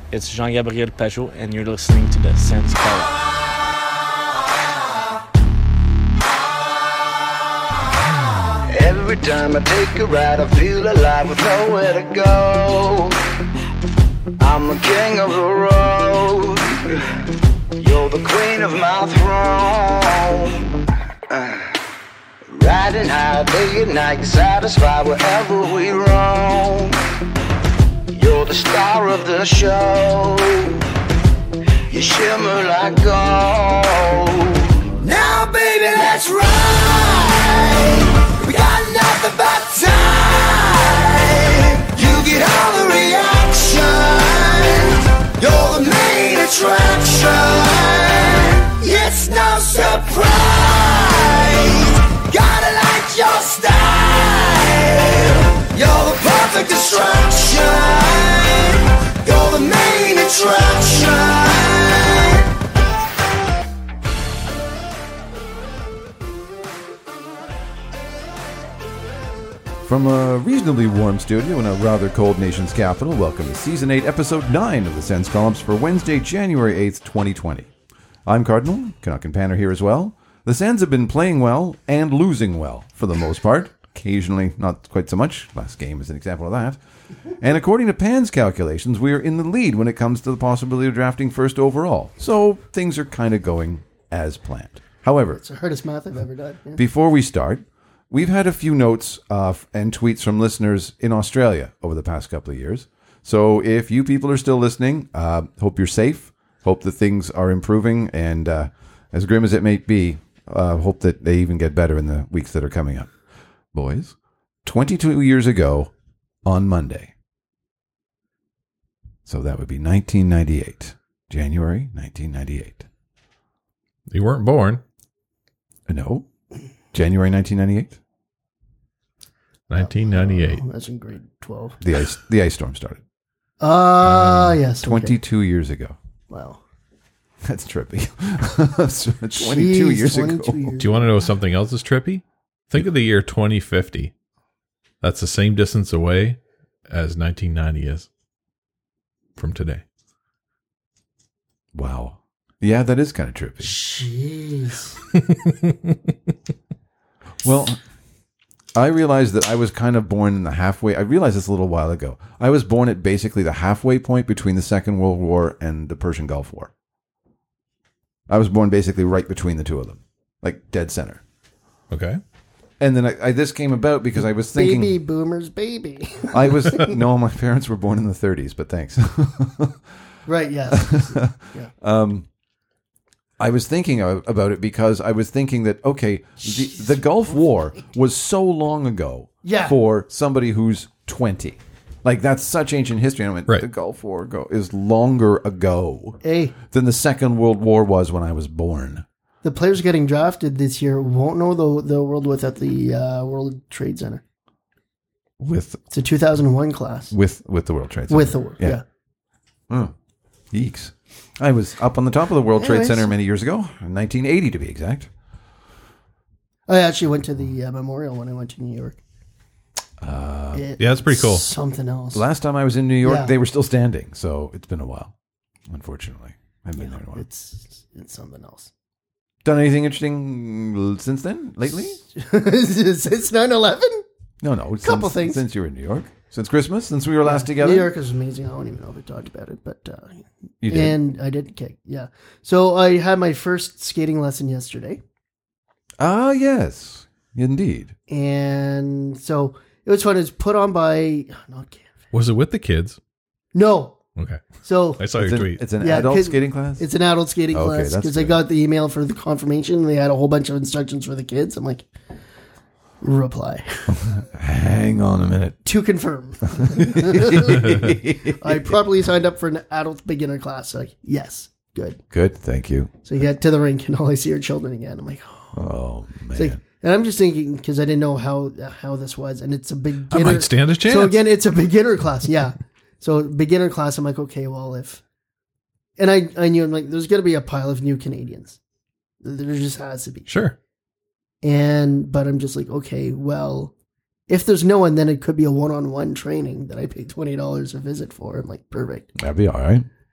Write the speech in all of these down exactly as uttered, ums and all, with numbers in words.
It's Jean-Gabriel Pajot, and you're listening to the Sens Call-Ups. Every time I take a ride, I feel alive with nowhere to go. I'm the king of the road. You're the queen of my throne. Uh, riding high day and night, satisfied wherever we roam. You're the star of the show. You shimmer like gold. Now, baby, let's ride. We got nothing but time. You get all the reaction. You're the main attraction. It's no surprise. Gotta like your style. You're the perfect distraction. You're the main attraction. From a reasonably warm studio in a rather cold nation's capital, welcome to Season eight, Episode nine of the Sens Call-Ups for Wednesday, January eighth, twenty twenty. I'm Cardinal, Canuck and Panner here as well. The Sens have been playing well and losing well, for the most part. Occasionally, not quite so much. Last game is an example of that. And according to Pan's calculations, we are in the lead when it comes to the possibility of drafting first overall. So things are kind of going as planned. However, it's the hardest math I've ever done. Yeah. Before we start, we've had a few notes uh, and tweets from listeners in Australia over the past couple of years. So if you people are still listening, uh, hope you're safe. Hope that things are improving. And uh, as grim as it may be, uh, hope that they even get better in the weeks that are coming up. Boys, twenty-two years ago on Monday. So that would be nineteen ninety-eight. January nineteen ninety-eight. You weren't born. No. January nineteen ninety-eight? nineteen ninety-eight. Oh, that's in grade twelve. The ice the ice storm started. Ah, uh, yes. Okay. twenty-two years ago. Wow. That's trippy. twenty-two Jeez, years twenty-two ago. Years. Do you want to know something else is trippy? Think of the year twenty fifty. That's the same distance away as nineteen ninety is from today. Wow. Yeah, that is kind of trippy. Jeez. Well, I realized that I was kind of born in the halfway. I realized this a little while ago. I was born at basically the halfway point between the Second World War and the Persian Gulf War. I was born basically right between the two of them, like dead center. Okay. And then I, I, this came about because I was thinking... Baby boomers, baby. I was... No, my parents were born in the thirties, but thanks. Right, yes. Yeah. Um, I was thinking about it because I was thinking that, okay, the, the Gulf War was so long ago yeah. for somebody who's twenty. Like, that's such ancient history. And I went, right. The Gulf War go, is longer ago hey. than the Second World War was when I was born. The players getting drafted this year won't know the the world without the uh, World Trade Center. With It's a two thousand one class. with with the World Trade Center. With the World, yeah. yeah. Oh, yeeks. I was up on the top of the World Trade Anyways. Center many years ago, in nineteen eighty to be exact. I actually went to the uh, memorial when I went to New York. Uh, It- Yeah, that's pretty cool. Something else. Last time I was in New York, Yeah. they were still standing, so it's been a while, unfortunately. I haven't been Yeah, there in a while. it's, it's something else. Done anything interesting since then, lately? Since nine eleven? No, no. Couple since, things. Since you were in New York? Since Christmas? Since we were last together? New York is amazing. I don't even know if we talked about it, but uh, You did. and I did kick. Yeah. So I had my first skating lesson yesterday, Ah, yes. Indeed. and so it was fun. It's put on by not Canada. Was it with the kids? No. Okay. So I saw It's your an, tweet. it's an Yeah, adult 'cause skating class? it's an adult skating Okay, class that's because I good. got the email for the confirmation. And they had a whole bunch of instructions for the kids. I'm like, reply Hang on a minute. to confirm. I properly signed up for an adult beginner class. Like, yes, good. Good, thank you. So you get to the rink and all I see are children again. I'm like, oh. Oh, It's man. like, and I'm just thinking because I didn't know how how this was, and it's a I beginner. might stand a chance. So again, it's a beginner class. Yeah. So beginner class. I'm like, okay, well, if, and I I knew I'm like, there's gonna be a pile of new Canadians. There just has to be. Sure. And but I'm just like, okay, well, if there's no one, then it could be a one-on-one training that I pay twenty dollars a visit for. I'm like, perfect. That'd be all right.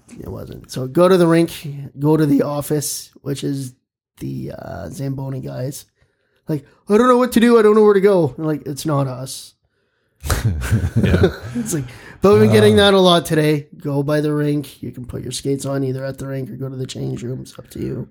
it wasn't. So go to the rink, go to the office, which is the uh, Zamboni guys. Like, I don't know what to do. I don't know where to go. I'm like, it's not us. Yeah. It's like, but we've been getting that a lot today. Go by the rink. You can put your skates on either at the rink or go to the change room. It's up to you.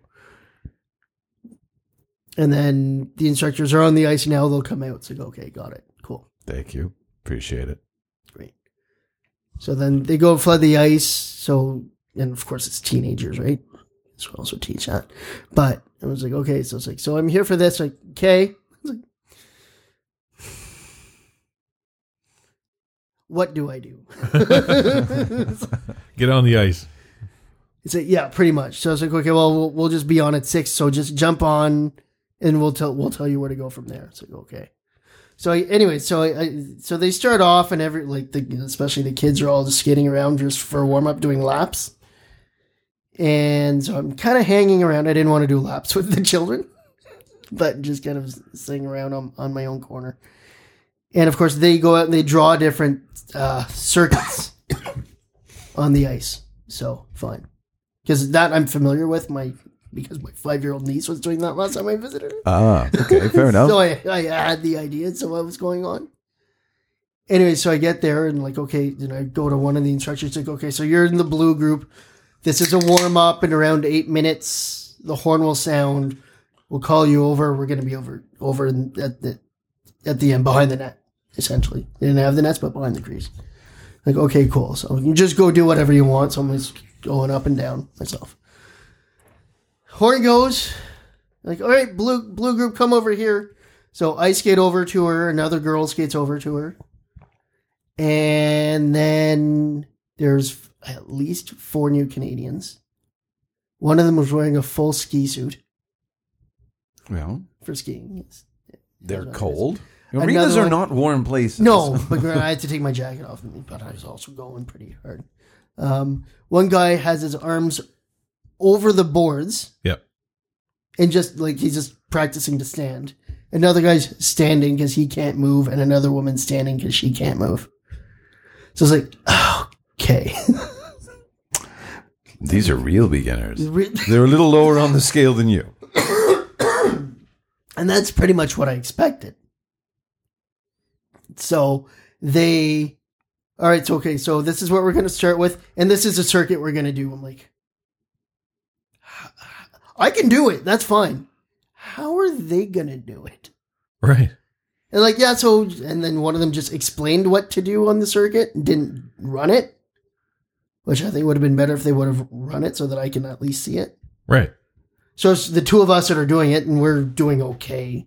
And then the instructors are on the ice now. They'll come out. It's like, okay, got it. Cool. Thank you. Appreciate it. Great. So then they go flood the ice. So, and of course it's teenagers, right? So we also teach that. But I was like, okay. So it's like, so I'm here for this. Like, okay. Like, what do I do? Get on the ice. It's like, yeah, pretty much. So I was like, okay, well, we'll we'll just be on at six. So just jump on, and we'll tell we'll tell you where to go from there. It's like, okay. So I, anyway, so I, I so they start off, and every like the especially the kids are all just skating around just for a warm up, doing laps. And so I'm kind of hanging around. I didn't want to do laps with the children, but just kind of sitting around on, on my own corner. And of course, they go out and they draw different uh, circuits on the ice. So fine, because that I'm familiar with. My because my five year old niece was doing that last time I visited her. Ah, okay, fair enough. So I, I had the idea of what was going on. Anyway, so I get there and like, okay, then I go to one of the instructors. Like, okay, so you're in the blue group. This is a warm up. In around eight minutes, the horn will sound. We'll call you over. We're going to be over over in, at the at the end behind the net. Essentially, they didn't have the nets, but behind the crease. Like, okay, cool. So you just go do whatever you want. So I'm just going up and down myself. Horn goes. Like, all right, blue blue group, come over here. So I skate over to her. Another girl skates over to her. And then there's at least four new Canadians. One of them was wearing a full ski suit Well, for skiing. Yes. they're cold. Another Arenas are one- not warm places. No, but I had to take my jacket off, but I was also going pretty hard. Um, one guy has his arms over the boards Yep. and just like he's just practicing to stand. Another guy's standing because he can't move, and another woman's standing because she can't move. So it's like, oh, okay. These are real beginners. Re- They're a little lower on the scale than you. And that's pretty much what I expected. So they, all right, so okay, so this is what we're going to start with, and this is a circuit we're going to do. I'm like, I can do it. That's fine. How are they going to do it? Right. And like, yeah, so, and then one of them just explained what to do on the circuit and didn't run it, which I think would have been better if they would have run it so that I can at least see it. Right. So it's the two of us that are doing it, and we're doing okay.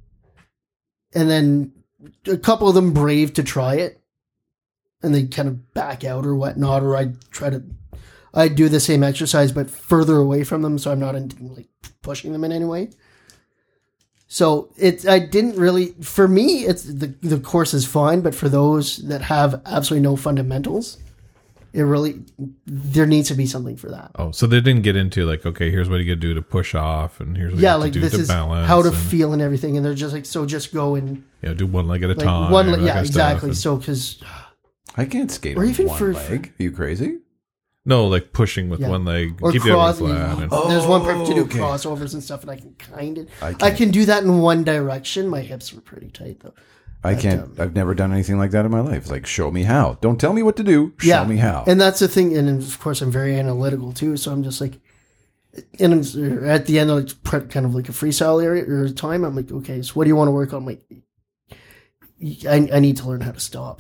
And then a couple of them brave to try it, and they kind of back out or whatnot, or I try to, I do the same exercise but further away from them, so I'm not in, like pushing them in any way. So it, I didn't really, for me, it's the the course is fine, but for those that have absolutely no fundamentals, it really, there needs to be something for that. Oh, so they didn't get into like, okay, here's what you got to do to push off, and here's what Yeah, you have like to do this to is balance. how to and, feel and everything, and they're just like, so just go and Yeah, do one leg at a like time. one, that yeah, kind of stuff, exactly. and- So because I can't skate Or on even one for- leg. Are you crazy? no, like pushing with Yeah. one leg, or keep the other cross, one flat. And, Oh, there's one perfect to do okay. crossovers and stuff, and I can kind of, I I, can't. can do that in one direction. My hips were pretty tight though. I But, can't. um, I've never done anything like that in my life. It's like, show me how. Don't tell me what to do. Show Yeah, me how. and that's the thing. And of course, I'm very analytical too. So I'm just like, and I'm, at the end, of it's pre- kind of like a freestyle area or time. I'm like, okay, so what do you want to work on? I'm like, I, I need to learn how to stop.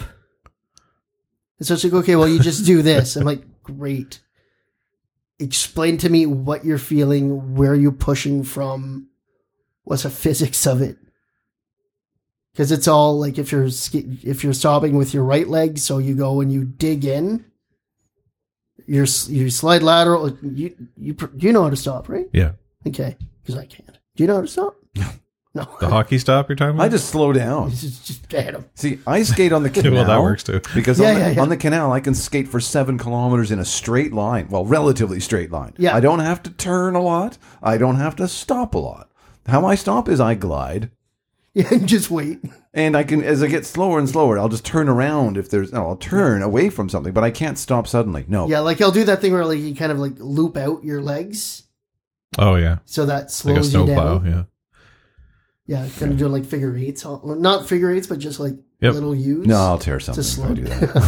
And so it's like, okay, well, you just do this. I'm like, great. Explain to me what you're feeling, where you're pushing from, what's the physics of it. Because it's all like if you're sk- if you're stopping with your right leg, so you go and you dig in, you're you slide lateral. You you pr- you know how to stop, right? yeah. Okay, because I can't. Do you know how to stop? No, no. The hockey stop you're talking about? I just slow down. just just hit him. See, I skate on the canal. Well, that works too. Because Yeah, on, the, yeah, yeah. on the canal, I can skate for seven kilometers in a straight line. Well, relatively straight line. Yeah. I don't have to turn a lot. I don't have to stop a lot. How I stop is I glide. Yeah, and just wait. And I can, as I get slower and slower, I'll just turn around if there's, no, I'll turn away from something, but I can't stop suddenly. No. Yeah, like I'll do that thing where like you kind of like loop out your legs. Oh, yeah. So that Like a slows you snowplow, down. yeah. Yeah, kind of doing like figure eights. Well, not figure eights, but just like Yep. little U's. No, I'll tear something to if slow I do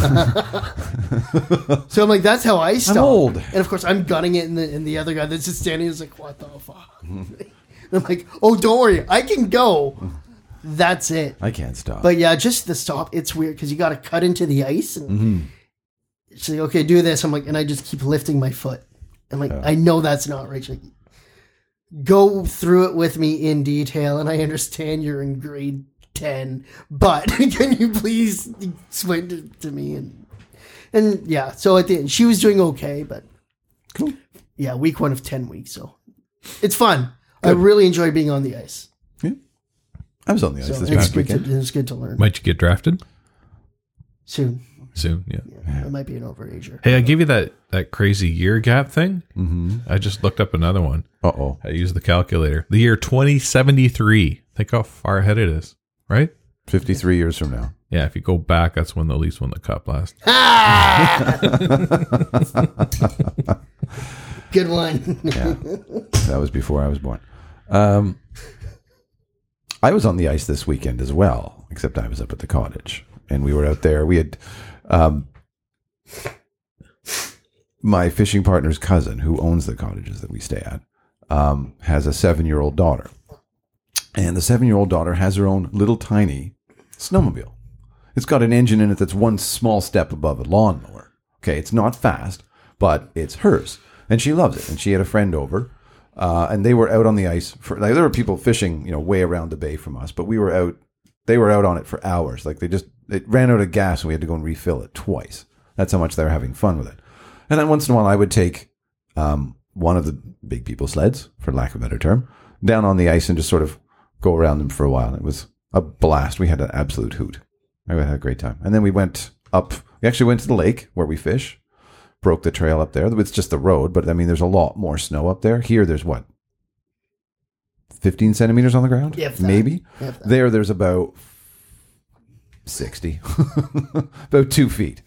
that. So I'm like, that's how I stop. old. And of course, I'm gunning it, and the, and the other guy that's just standing is like, what the fuck? I'm like, oh, don't worry. I can go. That's it. I can't stop. But yeah, just the stop. It's weird because you got to cut into the ice. And Mm-hmm. she's like, okay, do this. I'm like, and I just keep lifting my foot. I'm like, I know that's not right. She's like, go through it with me in detail. And I understand you're in grade ten, but can you please explain to, to me? And and yeah, so at the end, she was doing okay, but Cool. yeah, week one of ten weeks. So it's fun. I really enjoy being on the ice. Yeah. I was on the ice So this it's past good, weekend. to, it's good to learn. Might you get drafted Soon. soon? Yeah. Yeah, it might be an overager. Hey, I gave you that, that crazy year gap thing. Mm-hmm. I just looked up another one. Uh-oh. I used the calculator. The year twenty seventy-three. Think how far ahead it is, right? fifty-three years from now. Yeah, if you go back, that's when the Leafs won the cup last. Good one. Yeah. That was before I was born. Um, I was on the ice this weekend as well, except I was up at the cottage. And we were out there. We had um, my fishing partner's cousin, who owns the cottages that we stay at, um, has a seven-year-old daughter. And the seven-year-old daughter has her own little tiny snowmobile. It's got an engine in it that's one small step above a lawnmower. Okay, it's not fast, but it's hers. And she loves it. And she had a friend over, uh, and they were out on the ice. For like, there were people fishing, you know, way around the bay from us, but we were out. They were out on it for hours. Like they just, it ran out of gas, and we had to go and refill it twice. That's how much they were having fun with it. And then once in a while, I would take um, one of the big people sleds, for lack of a better term, down on the ice and just sort of go around them for a while. It was a blast. We had an absolute hoot. I had a great time. And then we went up. We actually went to the lake where we fish. Broke the trail up there. It's just the road, but I mean, there's a lot more snow up there. Here, there's what? fifteen centimeters on the ground? If that. Maybe. If that. There, there's about sixty. About two feet.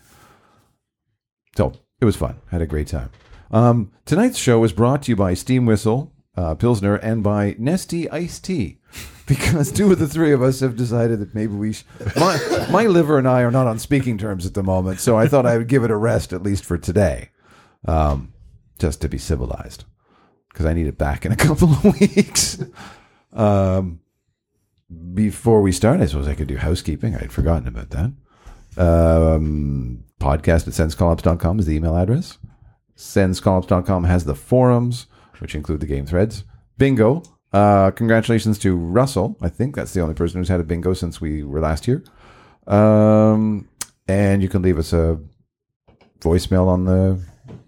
So it was fun. Had a great time. Um, tonight's show is brought to you by Steam Whistle, uh, Pilsner, and by Nestea Iced Tea. Because two of the three of us have decided that maybe we... Sh- my, my liver and I are not on speaking terms at the moment, so I thought I would give it a rest, at least for today. Um, just to be civilized. Because I need it back in a couple of weeks. Um, before we start, I suppose I could do housekeeping. I had forgotten about that. Um, podcast at sens collops dot com is the email address. sens collops dot com has the forums, which include the game threads. Bingo. Uh, congratulations to Russell. I think that's the only person who's had a bingo since we were last here. Um, and you can leave us a voicemail on the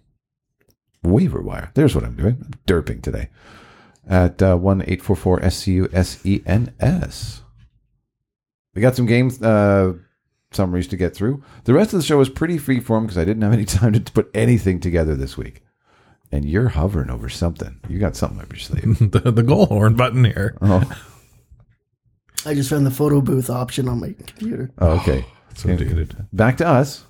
waiver wire. There's what I'm doing. I'm derping today. At uh, one eight four four S C U S E N S. We got some game uh, summaries to get through. The rest of the show is pretty freeform because I didn't have any time to put anything together this week. And you're hovering over something. You got something up your sleeve. the, the goal horn button here. Oh, I just found the photo booth option on my computer. oh okay. So dated. Back to us.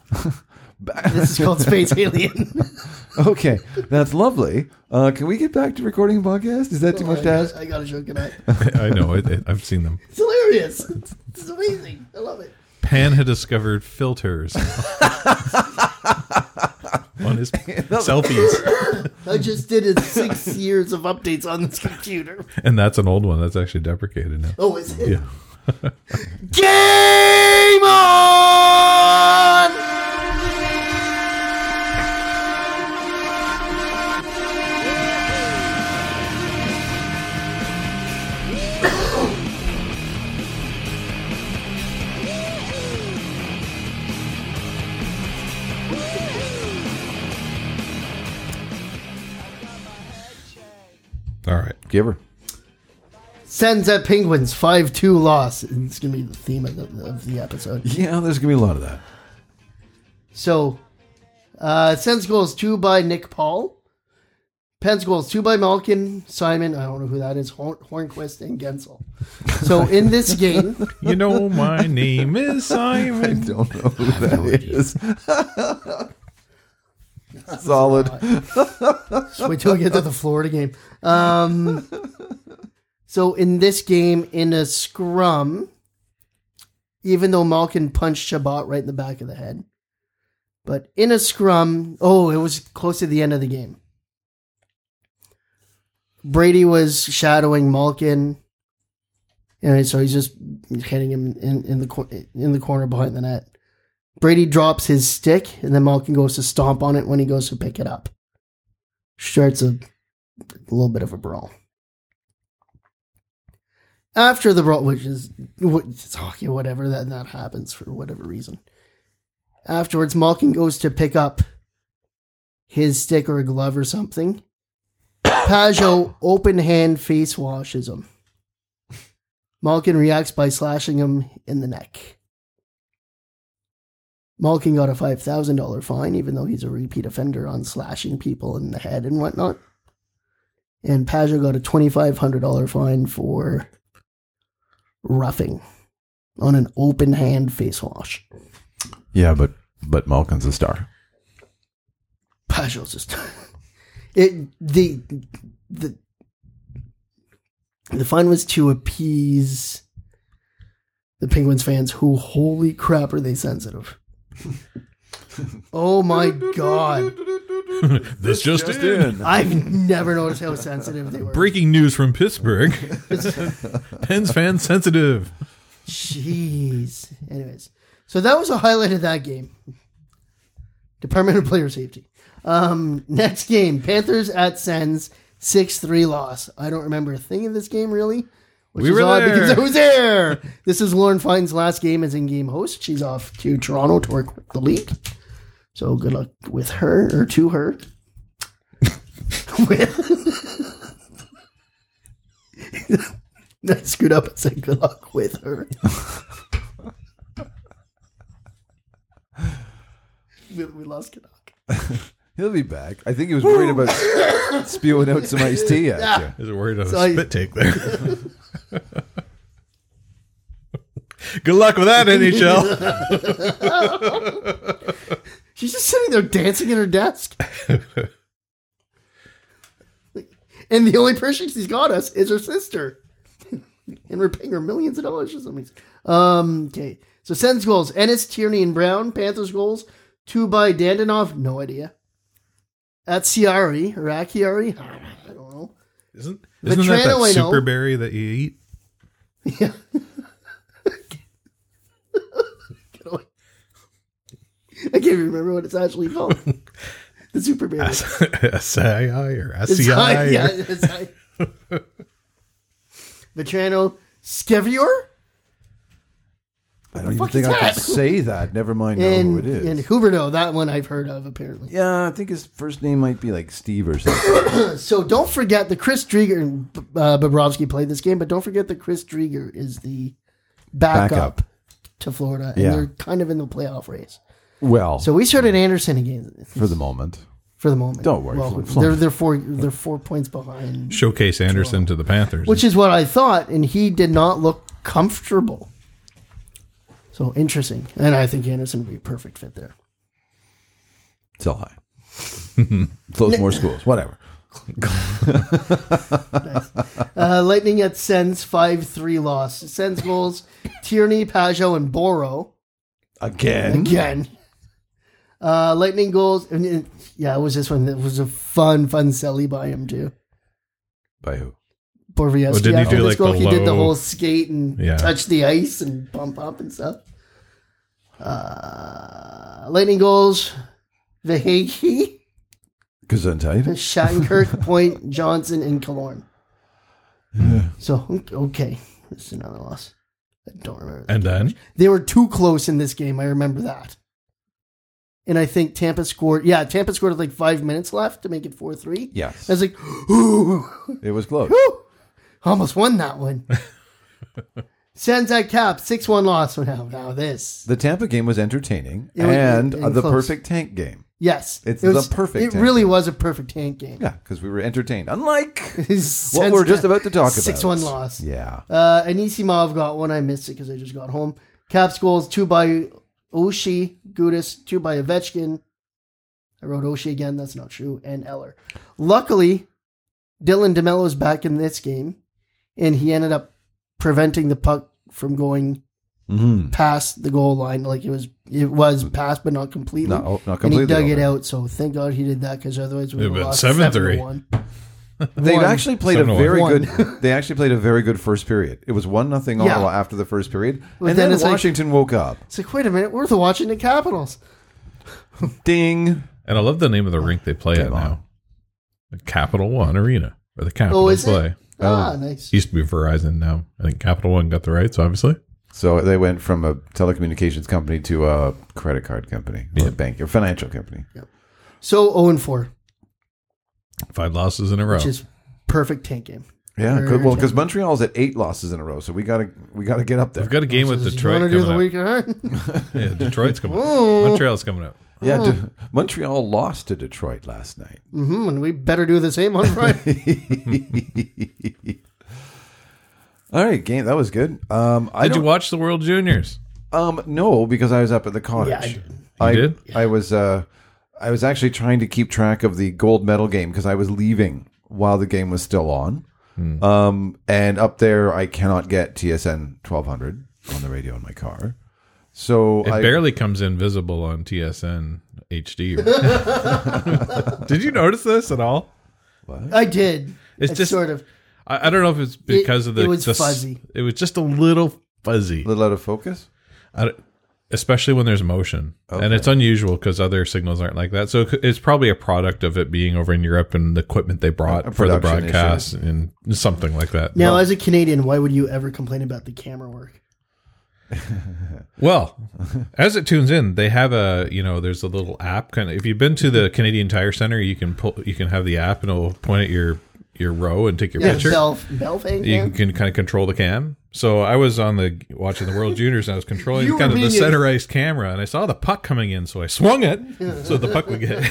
This is called Space Alien. Okay, that's lovely. Uh, can we get back to recording a podcast? Is that too much to ask? I got a joke in that. I know. It, it, I've seen them. It's hilarious. It's, it's amazing. I love it. Pan had discovered filters on his selfies. I just did it six years of updates on this computer. And that's an old one. That's actually deprecated now. Oh, is it? Yeah. Game on! All right. Giver. Sens at Penguins, five two loss. It's going to be the theme of the, of the episode. Yeah, there's going to be a lot of that. So, uh, Sens goals two by Nick Paul, Pens goals, two by Malkin, Simon, I don't know who that is, Horn- Hornquist, and Gensel. So in this game... You know my name is Simon. I don't know who that is. Solid. Just wait till we get to the Florida game. Um, so in this game, in a scrum, even though Malkin punched Chabot right in the back of the head, but in a scrum, oh, it was close to the end of the game. Brady was shadowing Malkin, and so he's just hitting him in, in the cor- in the corner behind the net. Brady drops his stick, and then Malkin goes to stomp on it when he goes to pick it up. Starts a, a little bit of a brawl. After the brawl, which is it's hockey, whatever, that, that happens for whatever reason. Afterwards, Malkin goes to pick up his stick or a glove or something. Pajot open hand face washes him. Malkin reacts by slashing him in the neck. Malkin got a five thousand dollars fine, even though he's a repeat offender on slashing people in the head and whatnot. And Pajot got a twenty-five hundred dollars fine for roughing on an open hand face wash. Yeah, but but Malkin's a star. Pajot's just it the the the fun was to appease the Penguins fans who, holy crap, are they sensitive. Oh my god. This just, just in. in. I've never noticed how sensitive they were. Breaking news from Pittsburgh. Pens fans sensitive. Jeez. Anyways, so that was a highlight of that game. Department of Player Safety. Um, next game, Panthers at Sens, six three loss. I don't remember a thing of this game, really. Which we is were odd there. because I was there. This is Lauren Fine's last game as in-game host. She's off to Toronto to work with the league. So good luck with her, or to her. with I screwed up and said good luck with her. we, we lost Canuck. He'll be back. I think he was worried about spewing out some iced tea at you. Is it worried about So a I- spit take there? Good luck with that, N H L. She's just sitting there dancing at her desk. And the only person she's got us is her sister. And we're paying her millions of dollars or something. Um, okay. So Sens goals. Ennis, Tierney, and Brown. Panthers goals. Two by Dandanov. No idea. At Ciari or Akiari. I don't know. Isn't, isn't that Vetrano, I that know. super berry that you eat? Yeah. Get away. I can't even remember what it's actually called. The super berry. Acai or It's acai? high, yeah, it's high. Vetrano, Skevior, I don't even fuck think is I that? could say that. Never mind know and who it is. and Huberto. That one I've heard of apparently. Yeah, I think his first name might be like Steve or something. So don't forget the Chris Drieger. Uh, Bobrovsky played this game, but don't forget that Chris Drieger is the backup, Backup. to Florida, and Yeah. they're kind of in the playoff race. Well, So we started Anderson again for the moment. for the moment. Don't worry, Well, Flo- Flo- they're they're four they're four points behind, Showcase Anderson to the Panthers. which is what I thought, and he did not look comfortable. So interesting, and I think Anderson would be a perfect fit there. Sell high. Close more schools. Whatever. Nice. Uh, Lightning at Sens five three loss. Sens goals: Tierney, Pajot, and Boro. Again. Again. Uh, Lightning goals. And it, yeah, it was this one. It was a fun, fun selly by him too. By who? Borviesky. Oh, didn't he After do, this like, goal, the he did the low- whole skate and Yeah. touch the ice and bump up and stuff. Uh, Lightning goals: Vahegi, Gesundheit. Shattenkirk, Point, Johnson, and Killorn. Yeah. So okay, this is another loss. I don't remember. that and game then much. They were too close in this game. I remember that. And I think Tampa scored. Yeah, Tampa scored with like five minutes left to make it four three. Yes. I was like, ooh, It was close. whew, almost won that one. Sens at Cap, six one loss. So now, now this. The Tampa game was entertaining It was- and and uh, the close. perfect tank game. Yes. It's it was, the perfect It tank really game. was a perfect tank game. Yeah, because we were entertained. Unlike His what we're just about to talk about. six one loss. Yeah. Uh, Anisimov got one. I missed it because I just got home. Caps goals, two by Oshie, Gudis, two by Ovechkin. I wrote Oshie again. That's not true. And Eller. Luckily, Dylan DeMello's back in this game, and he ended up preventing the puck from going Mm-hmm. past the goal line. Like it was, it was passed, but not completely. Not, not and completely. he dug it over. out. So thank God he did that because otherwise we It'd would have been lost seven seven three. to one. They've One. actually played a Seven to very one. good. They actually played a very good first period. It was one nothing Yeah. Ottawa after the first period, But and then then, it's like- Washington woke up. It's like, wait a minute, we're the Washington Capitals. Ding. And I love the name of the rink they play at Come on. now. The Capital One Arena, where the Capitals Oh, is play. it? Ah, nice. Used to be Verizon now. I think Capital One got the rights, obviously. So they went from a telecommunications company to a credit card company, or a bank, or financial company. So zero and four, Five losses in a row. which is perfect tank game. Yeah, Very good, well, because good. Montreal's at eight losses in a row, so we gotta we gotta get up there. We've got a game with You Detroit want to do coming the up. weekend? Yeah, Detroit's coming up. Oh. Montreal's coming up. Yeah, De- Montreal lost to Detroit last night. Mm-hmm, and we better do the same on Friday. All right, game that was good. Um, I Did you don't- watch the World Juniors? Um, no, because I was up at the cottage. Yeah, I did. I You did? I was uh, I was actually trying to keep track of the gold medal game because I was leaving while the game was still on. Hmm. Um, and up there, I cannot get T S N twelve hundred on the radio in my car. So It I barely comes in visible on T S N H D. Did you notice this at all? I did. It's It's just- sort of. I, I don't know if it's because of the. it was the s- fuzzy. It was just a little fuzzy, a little out of focus. I don't- especially when there's motion, and Okay. it's unusual because other signals aren't like that. So it c- it's probably a product of it being over in Europe and the equipment they brought A for the production broadcast and something like that. Now, as a Canadian, why would you ever complain about the camera work? Well, as it tunes in, they have a you know there's a little app kind of. If you've been to the Canadian Tire Center, you can pull you can have the app and it'll point at your your row and take your Yeah, picture. Bell, Bell thing. You Yeah. can kind of control the cam. So I was on the watching the World Juniors and I was controlling You were kind of the being a- center ice camera and I saw the puck coming in, so I swung it so the puck would get.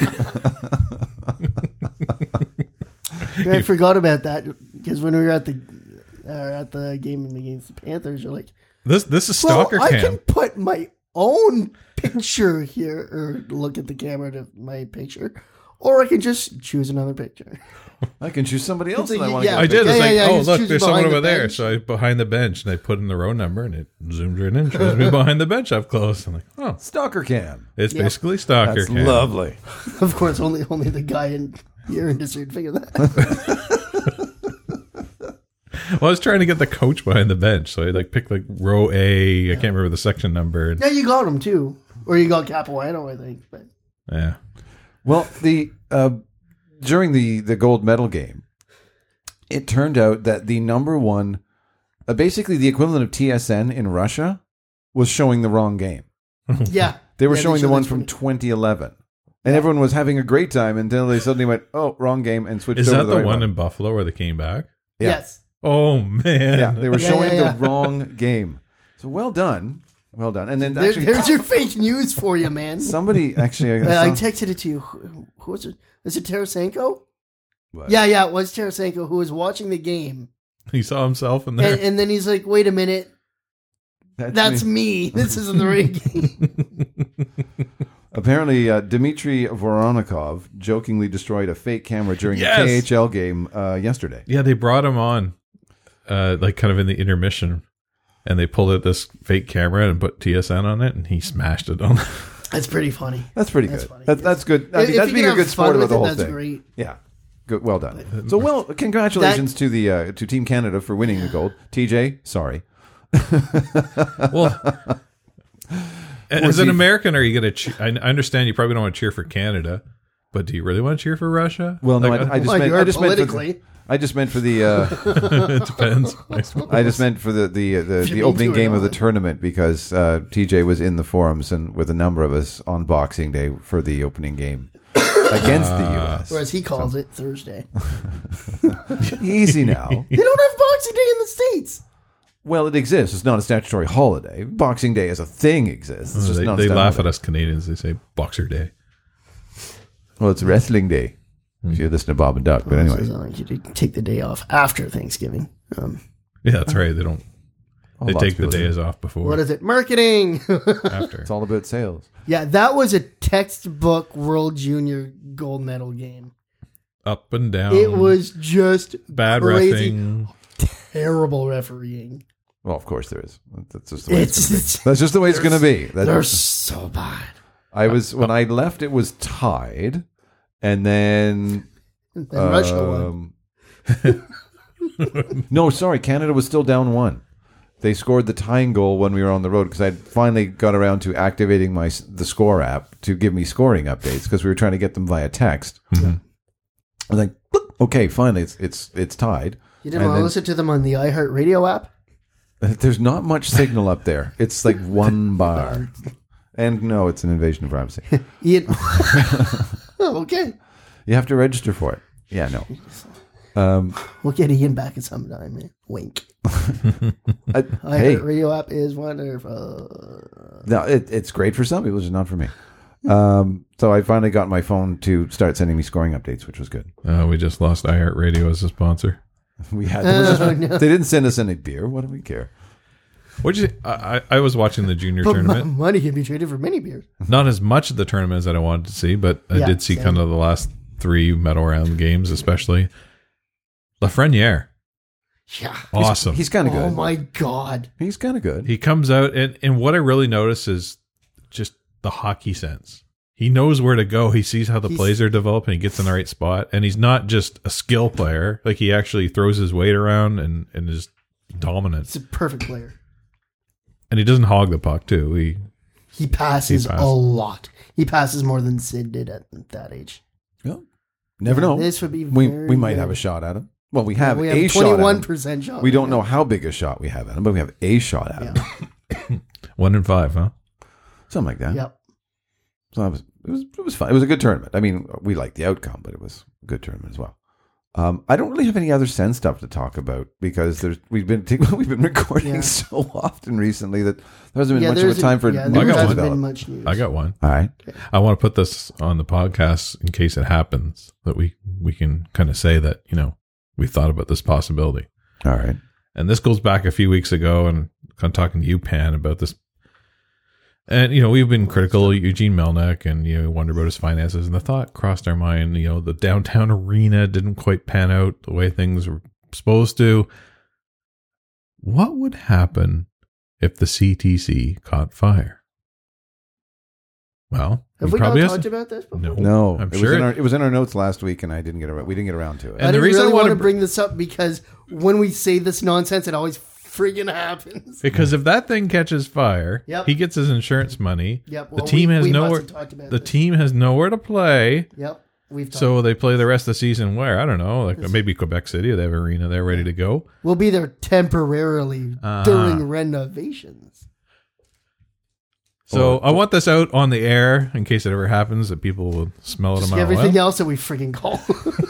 Yeah, I forgot about that because when we were at the uh, at the game against the Panthers, you're like, This this is well, stalker I cam. can put my own picture here or look at the camera to my picture, or I can just choose another picture. I can choose somebody else It's that I like, want to yeah. I did. Yeah, It's yeah, like, yeah, oh just look, choose there's behind someone the over there. bench. So I behind the bench and I put in the row number and it zooms right in, shows me behind the bench up close. I'm like, oh, Stalker cam. it's Yeah. basically stalker That's cam. lovely. Of course, only only the guy in your industry would figure that. Well, I was trying to get the coach behind the bench, so I like picked like row A. I can't remember the section number. And, Yeah, you got him too, or you got Capuano, I think. But yeah. Well, the uh, during the the gold medal game, it turned out that the number one, uh, basically the equivalent of T S N in Russia, was showing the wrong game. yeah, They were Yeah, showing the showed one the from twenty twenty eleven, and everyone was having a great time until they suddenly went, "Oh, wrong game," and switched Is over that to the the right one one. in Buffalo where they came back? Yeah. Yes. Oh man! Yeah, they were Yeah, showing yeah, yeah. the wrong game. So well done, well done. And then There, actually, there's your fake news for you, man. somebody actually, I Uh, I saw- texted it to you. Who, who was it? Is it Tarasenko? What? Yeah, yeah, it was Tarasenko who was watching the game. He saw himself in there. And, and then he's like, wait a minute. That's me. This isn't the right game. Apparently, uh, Dmitry Voronikov jokingly destroyed a fake camera during Yes! a K H L game uh, yesterday. Yeah, they brought him on, uh, like kind of in the intermission, and they pulled out this fake camera and put T S N on it, and he smashed it on. That's pretty funny. That's pretty That's good. funny. That, that's good. I mean, If that's you being can a good have fun sport about with the it, whole that's thing. great. Yeah, good. Well done. So, well, congratulations to the uh, to Team Canada for winning the gold. T J, sorry. Well, as an American, are you going to? Che- I I understand you probably don't want to cheer for Canada, but do you really want to cheer for Russia? Well, no, Like, I, I just Well, meant. you I are just meant for the, politically. I just meant for the. Uh, it depends. I suppose. I just meant for the the the, you the mean opening to or game of the not. tournament because uh, T J was in the forums and with a number of us on Boxing Day for the opening game against the U S. Or as he calls it, Thursday. Easy now. They don't have Boxing Day in the States. Well, it exists. It's not a statutory holiday. Boxing Day as a thing exists. It's just they not a they stat laugh holiday. at us Canadians. They say Boxer Day. Well, it's wrestling day. If you listen to Bob and Duck, but anyway. So it's not like you take the day off after Thanksgiving. Um, Yeah, that's right. They don't. Oh, They lots take of the people do. days off before. what is it? Marketing. after? It's all about sales. Yeah, that was a textbook World Junior gold medal game. Up and down. It was just bad crazy, reffing. terrible refereeing. Well, of course there is. That's just the way it's, It's, gonna be. it's That's just the way it's going to be. That's, they're so bad. I was when I left. It was tied, and then And then Russia won. um, no, sorry, Canada was still down one. They scored the tying goal when we were on the road because I finally got around to activating my the Score app to give me scoring updates because we were trying to get them via text. Mm-hmm. I was like, "Bloop, okay, finally, it's it's it's tied. You didn't And want to then- listen to them on the iHeartRadio app? There's not much signal up there. It's like one bar. And no, it's an invasion of privacy. Ian. Oh, okay. You have to register for it. Yeah, no. Um, We'll get Ian back at some time, man. Wink. I, hey, iHeartRadio app is wonderful. no, it, it's great for some people, just not for me. Um, so I finally got my phone to start sending me scoring updates, which was good. Uh, we just lost iHeartRadio as a sponsor. We had Oh, no. they didn't send us any beer. What do we care? What you? I, I I was watching the junior But mo- tournament. money can be traded for many beers. Not as much of the tournament as that I wanted to see, but I Yeah, did see same. kind of the last three medal round games, especially Lafreniere. Yeah. Awesome. He's kind of Oh good. my God. He's kind of good. He comes out, and, and what I really notice is just the hockey sense. He knows where to go. He sees how the He's- plays are developing. He gets in the right spot, and he's not just a skill player. Like, he actually throws his weight around and, and is dominant. He's a perfect player. And he doesn't hog the puck, too. He He passes He passes. a lot. He passes more than Sid did at that age. Well, never Yeah, know. this would be we very, we might very- have a shot at him. Well, we have we a have shot at twenty-one him. percent shot. We right don't now. know how big a shot we have at him, but we have a shot at him. Yeah. one in five, huh? Something like that. Yep. So it was, it was it was fun. It was a good tournament. I mean, we liked the outcome, but it was a good tournament as well. Um, I don't really have any other Sen stuff to talk about because there's we've been we've been recording Yeah. so often recently that there hasn't been Yeah, much of there's a time for yeah, news there I got to hasn't one. develop. been much news. I got one. All right. I want to put this on the podcast in case it happens, that we, we can kind of say that, you know, we thought about this possibility. All right. And this goes back a few weeks ago, and I'm talking to you, Pan, about this. And, you know, we've been critical of Eugene Melnyk, and, you know, wonder about his finances. And the thought crossed our mind, you know, the downtown arena didn't quite pan out the way things were supposed to. What would happen if the C T C caught fire? Well, Have he we not probably has talked to- about this before? No, No, I'm it sure was in it- our it was in our notes last week, and I didn't get around. We didn't get around to it. And I the didn't reason really I wanna want to br- bring this up because when we say this nonsense, it always friggin' happens. Because if that thing catches fire, Yep. he gets his insurance money. Yep. the well, team we- has we must nowhere. have talked about The this. team has nowhere to play, Yep. We've talked. so they play the rest of the season where I don't know, like maybe Quebec City. They have an arena there ready to go. We'll be there temporarily Uh-huh. during renovations. So Oh. I want this out on the air in case it ever happens that people will smell it a Just mile everything away. else that we friggin' call.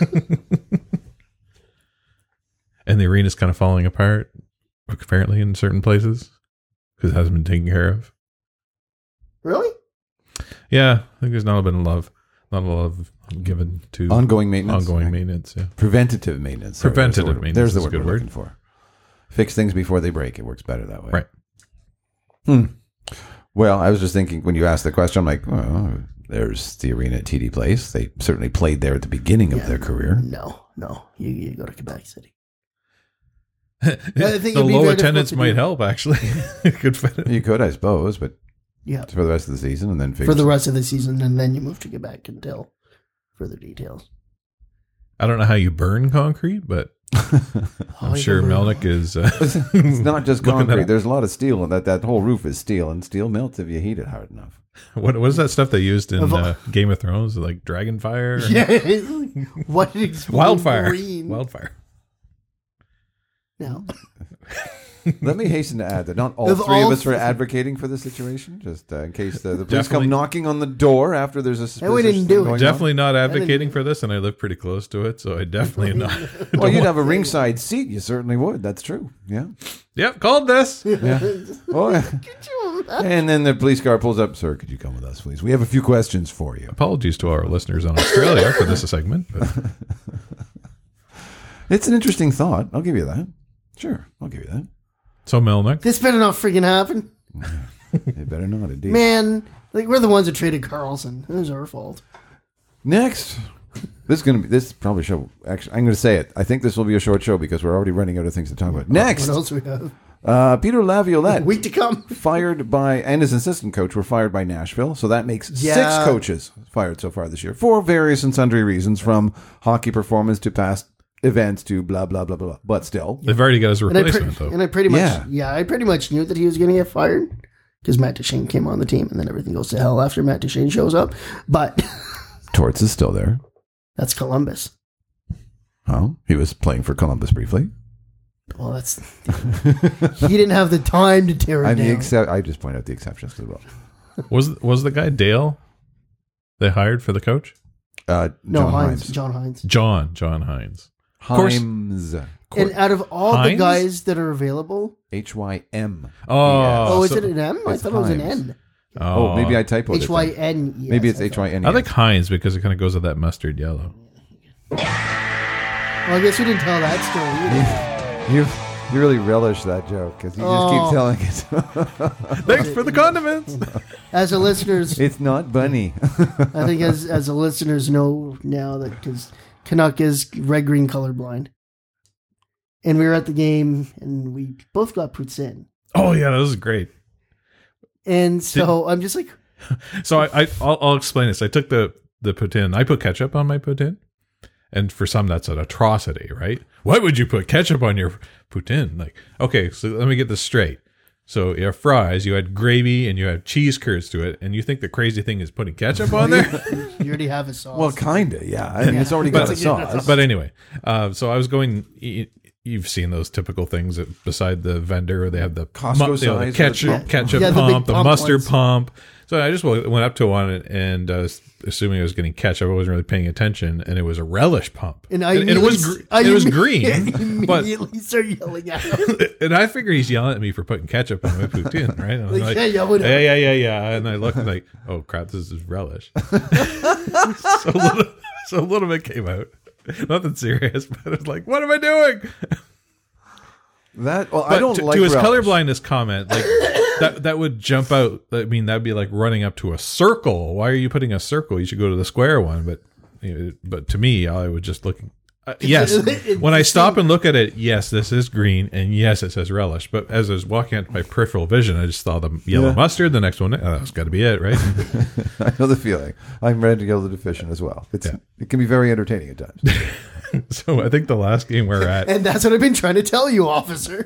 And the arena's kind of falling apart, apparently in certain places because it hasn't been taken care of. Really? Yeah, I think there's not been a lot of not a lot of given to Ongoing maintenance. ongoing maintenance. Yeah. Preventative maintenance. Sorry, Preventative there's the word. maintenance There's the is a word good we're word. looking for. Fix things before they break. It works better that way. Right. Hmm. Well, I was just thinking when you asked the question, I'm like, well, there's the arena at T D Place. They certainly played there at the beginning of Yeah. their career. No, no. You, you go to Quebec City. the think it'd be low very attendance difficult to might do. help actually. It could fit. You could, I suppose, but Yeah. for the rest of the season, and then fix For the rest of the season, and then you move to Quebec until further details. I don't know how you burn concrete, but I'm Oh, sure you remember- Melnyk is. Uh, It's not just Looking concrete. at- There's a lot of steel, and that that whole roof is steel, and steel melts if you heat it hard enough. what what is that stuff they used in Of- uh, Game of Thrones, like dragon fire, or- Yeah. What did it wildfire, green? wildfire? No. Let me hasten to add that not all Of three all of us are th- advocating for this situation, just uh, in case the, the police Definitely. come knocking on the door after there's a suspicious we didn't thing do it. going on. Definitely not didn't- advocating for this, and I live pretty close to it, so I definitely not. Well, you'd have a ringside seat. You certainly would. That's true. Yeah. Yep, called this. Yeah. Oh, yeah. Could you And then the police car pulls up. Sir, could you come with us, please? We have a few questions for you. Apologies to our listeners in Australia for this segment. But It's an interesting thought. I'll give you that. Sure, I'll give you that. so Melnick, This better not freaking happen. It better not, indeed. Man, like we're the ones that traded Carlson. It was our fault. Next, this is going to be, this probably show, actually, I'm going to say it. I think this will be a short show because we're already running out of things to talk about. Next, What else we have? uh, Peter Laviolette. Week to come. Fired by, and his assistant coach were fired by Nashville. So that makes Yeah. six coaches fired so far this year for various and sundry reasons, from hockey performance to past events to blah, blah, blah, blah, blah. But still, they've already got his And I, replacement, pre- though. and I pretty much, Yeah. yeah. I pretty much knew that he was going to get fired because Matt Duchene came on the team, and then everything goes to hell after Matt Duchene shows up. But Torts is still there. that's Columbus. Oh, he was playing for Columbus briefly. Well, that's he didn't have the time to tear it I'm down. the except. I just point out the exceptions as well. Was was the guy Dale they hired for the coach? Uh, no, John Hines, Himes. John Hines. John John Hines. Of course- Himes. And out of all Hines? the guys that are available, H Y M. Oh, oh, is so- it an M? I it's thought it was an Himes. N. Oh, maybe I typoed it. H Y N E S. Maybe it's I H thought. Y N E. I like Heinz because it kind of goes with that mustard yellow. Well, I guess we didn't tell that story either. You, you really relish that joke because you just Oh. keep telling it. Thanks for the condiments. As the listeners, It's not bunny. I think as as the listeners know now that because Canuck is red green colorblind, and we were at the game and we both got poutine, Oh yeah, that was great. and so I'm just like, So I, I I'll, I'll explain this. I took the the poutine. I put ketchup on my poutine, and for some that's an atrocity, right? Why would you put ketchup on your poutine? Like, okay, so let me get this straight. So you have fries, you had gravy, and you have cheese curds to it, and you think the crazy thing is putting ketchup on there? you already have a sauce. Well, kinda, yeah. And it's already got a sauce. But anyway, uh, so I was going. y- You've seen those typical things that beside the vendor, they have the Costco mu- you know, the size ketchup, of the- ketchup Yeah, the big pump, the, pump mustard ones. pump. So I just w- went up to one and, and uh, assuming I was getting ketchup, I wasn't really paying attention, and it was a relish pump, and I and, and it was immediately- gr- I it was imme- green, but immediately start yelling at him. and I figured he's yelling at me for putting ketchup on my poutine, right? And I'm Like, like, yeah, yeah, whatever. yeah, yeah, yeah, yeah. And I looked like, oh crap, this is relish. so, a little, so a little bit came out, nothing serious, but I was like, what am I doing? That well, But I don't to, like to his relish. colorblindness comment, like that that would jump out. I mean, that'd be like running up to a circle. Why are you putting a circle? You should go to the square one. But you know, but to me, I would just look. Uh, yes, when I stop and look at it, yes, this is green, and yes, it says relish. But as I was walking out to my peripheral vision, I just saw the yellow Yeah. mustard. The next one, oh, that's got to be it, right? I know the feeling. I'm red yellow deficient as well. It's Yeah. it can be very entertaining at times. So I think the last game we're at, And that's what I've been trying to tell you, officer.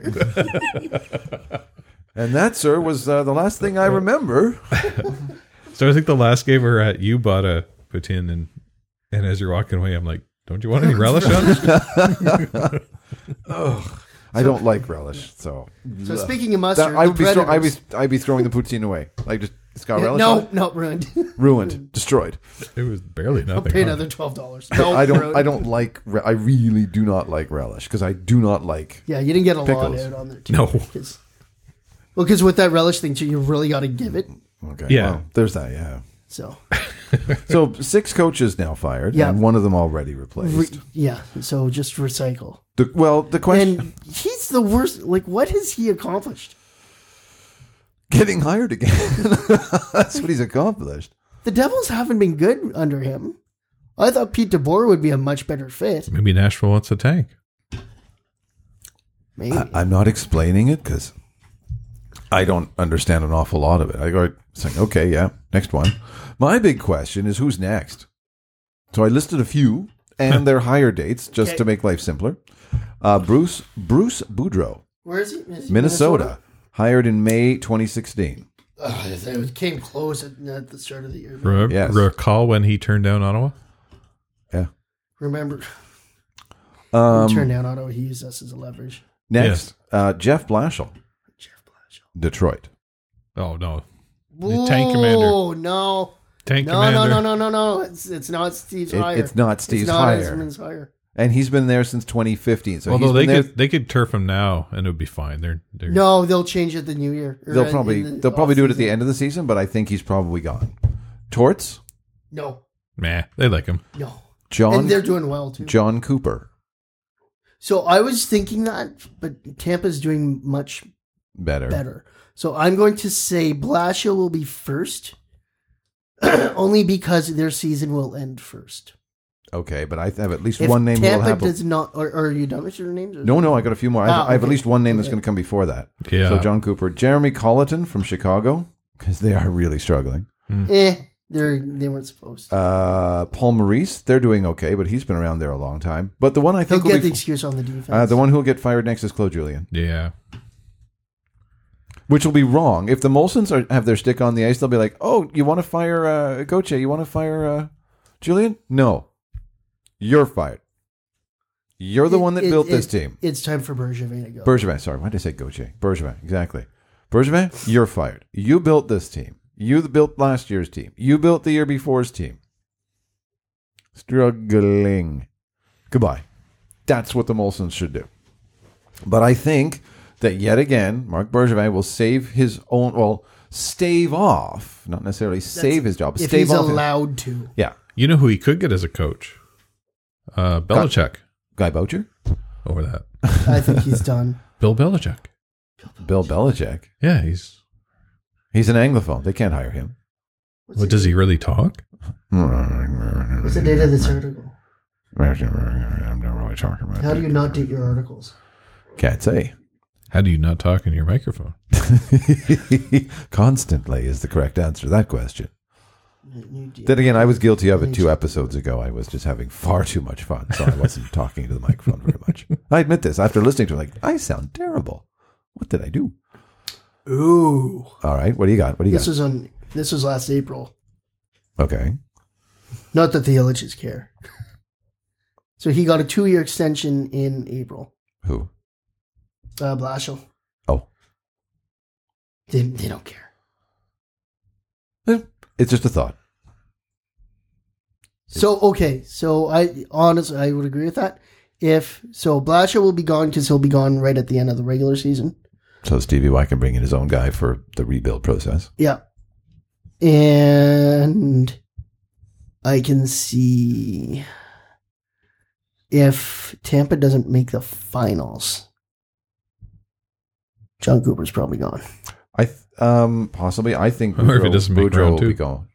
And that, sir, was uh, the last thing I remember. so I think the last game we're at, you bought a poutine, and and as you're walking away, I'm like, don't you want any relish on this? I don't like relish, so So speaking of mustard, that, I would the be throw, I'd be Predators- I'd be throwing the poutine away. Like just it's got relish. on no, it. no, ruined. Ruined, destroyed. It was barely I'll nothing. pay on it. another twelve dollars. No, I don't. ruined. I don't like. re- I really do not like relish because I do not like. Yeah, you didn't get a lot Pickles. out on there too. No. 'Cause- well, because with that relish thing too, you really got to give it. Okay. Yeah. well, there's that. Yeah. So So six coaches now fired, Yeah. and one of them already replaced. re- yeah, so just recycle. The, well, the question: And he's the worst. Like, what has he accomplished? getting hired again. That's what he's accomplished. The Devils haven't been good under him. I thought Pete DeBoer would be a much better fit. Maybe Nashville wants a tank. Maybe. I, I'm not explaining it because I don't understand an awful lot of it. I go saying, okay, yeah, next one. My big question is who's next? So I listed a few and their hire dates just Okay. to make life simpler. Uh, Bruce Bruce Boudreau, Where is he? Is he Minnesota, hired in May twenty sixteen. Ugh, it came close at, at the start of the year. Re- Yes. Recall when he turned down Ottawa? Yeah. Remember, Um, turn down Ottawa. He used us as a leverage. next, uh, Jeff Blashill, Jeff Blashill. Detroit. Oh, no. The tank commander. Oh no! Tank No, commander. no, no, no, no, no! It's it's not Steve's It- hire. it's not Steve's it's not hire. Esmond's hire. and he's been there since twenty fifteen. So Although he's they been there. could they could turf him now and it would be fine. They're, they're No, they'll change it the new year. Or They'll in- probably in the they'll probably do it at the off-season. end of the season, but I think he's probably gone. Torts, No, meh. They like him. no. John And they're doing well, too. John Cooper, So I was thinking that, but Tampa's doing much better. better. So I'm going to say Blashill will be first, only because their season will end first. Okay, but I have at least If one name Tampa will have. does not, or, or are you done with your names? Or No, no, I got a few more. I have, Ah, I have at okay. least one name that's Okay. going to come before that. Yeah. So John Cooper, Jeremy Colleton from Chicago, because they are really struggling. Eh, they're they weren't supposed to. Uh, Paul Maurice, they're doing okay, but he's been around there a long time. But the one I He'll think will get be, the excuse on the defense. uh, the one who will get fired next is Claude Julien, Yeah. which will be wrong. If the Molsons are, have their stick on the ice, they'll be like, "Oh, you want to fire uh, Gauthier? You want to fire uh, Julien? No, you're fired. You're the It- one that it- built it- this team." It's time for Bergevin to go. Bergevin, sorry, why did I say Gauthier? Bergevin, exactly. Bergevin, you're fired. You built this team. You built last year's team. You built the year before's team. Struggling. Goodbye. That's what the Molsons should do. But I think that yet again, Marc Bergevin will save his own, well, stave off, not necessarily save his job, if stave he's off. allowed to. Yeah. You know who he could get as a coach? Uh, Belichick Guy Boucher? over that. I think he's done. Bill Belichick. Bill Belichick. Yeah, he's. He's an Anglophone. They can't hire him. What, does he really talk? What's the date of this article? I'm not really talking about How do that. you not date your articles? Can't say. How do you not talk in your microphone? Constantly is the correct answer to that question. You date- Then again, I was guilty of it two episodes ago. I was just having far too much fun, so I wasn't talking to the microphone very much. I admit this. After listening to it, like, I sound terrible. What did I do? Ooh. All right, what do you got? What do you This got? was on. This was last April. Okay. Not that the Illiches care. So he got a two-year extension in April. Who? Uh, Blashill. Oh. They, they don't care. Eh, It's just a thought. So, okay. So, I honestly, I would agree with that. If, so Blashill will be gone because he'll be gone right at the end of the regular season. So Stevie Y can bring in his own guy for the rebuild process. Yeah. And I can see if Tampa doesn't make the finals, John Cooper's probably gone. I th- um possibly. I think Or if he Boudreaux, doesn't make Boudreaux round will two. be gone.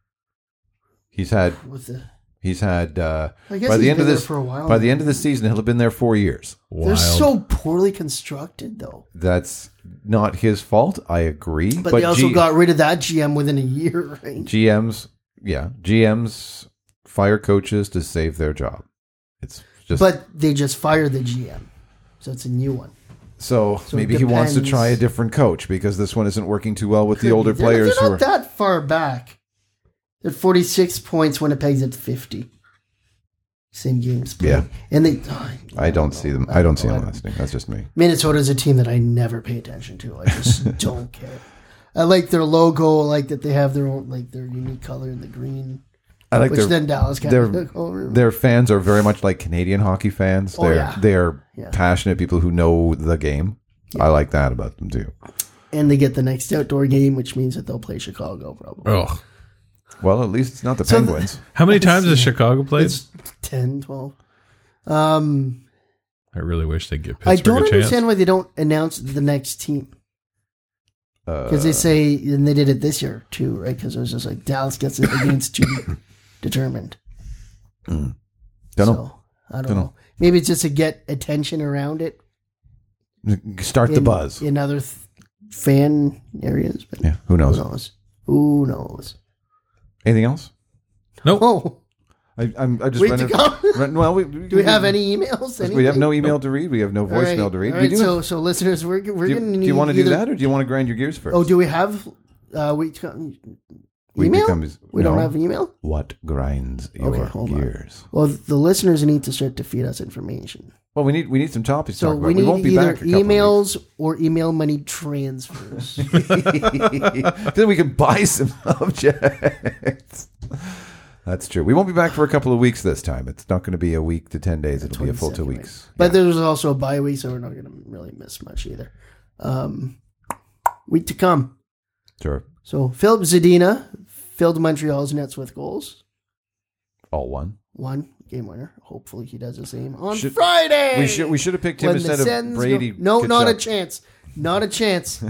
He's had With the, he's had uh, I guess by the he's end of been there this for a while by the now. end of the season he'll have been there four years. Wild. They're so poorly constructed, though. That's not his fault. I agree. But, they also G- got rid of that G M within a year, right? G Ms. Yeah, G Ms fire coaches to save their job. It's just But they just fired the G M, so it's a new one. so, so maybe it he wants to depends. try a different coach because this one isn't working too well with the older They're- players They're who not are. that far back. They're forty-six points. Winnipeg's at fifty. Same games played. Yeah. And they. oh, I don't see them. I don't see know. them listening. That's just me. Minnesota's a team that I never pay attention to. I just don't care. I like their logo. I like that they have their own, like their unique color in the green. I like Which their then Dallas kind their of took over. their fans are very much like Canadian hockey fans. Oh, They're yeah. they're Yeah. passionate people who know the game. I like that about them too. And they get the next outdoor game, which means that they'll play Chicago probably. Oh, Well, at least it's not the So the- Penguins. how many times has Chicago played? It's ten, twelve. Um, I really wish they'd give I Pittsburgh don't a chance. understand why they don't announce the next team. Because Uh, they say, and they did it this year too, right? Because it was just like Dallas gets it against to be determined. don't know. So, I don't, Don't know. know. Maybe it's just to get attention around it. Start the in- buzz. in other th- fan areas. But Yeah, who who knows? knows? Who knows? Anything else? Nope. Oh, I, I'm I just wait ran to it- go. ran- well, we, Do we have any emails? We have Anything? no email to read. We have no All right, voicemail to read. all we right, do. so, have- so listeners, we're we're do you, gonna need. do you want to do either- that, or do you want to grind your gears first? Oh, do we have? Uh, we We email? become- we don't no. have email. What grinds your Okay, hold on. gears? Well, the listeners need to start to feed us information. Well, we need we need some topics to So talk about. we We, need won't be either back for a couple of emails or email money transfers. weeks. Then we can buy some objects. That's true. We won't be back for a couple of weeks this time. It's not going to be a week to ten days. It'll be a full two twenty-second, weeks. Right. But Yeah. there's also a bye week, so we're not going to really miss much either. Um, week to come. Sure. So Philip Zadina filled Montreal's nets with goals. All one. One game winner. Hopefully he does the same on Should- Friday. We should we should have picked him When the instead of Sens Brady. go- no, not a Tkachuk. chance. Not a chance.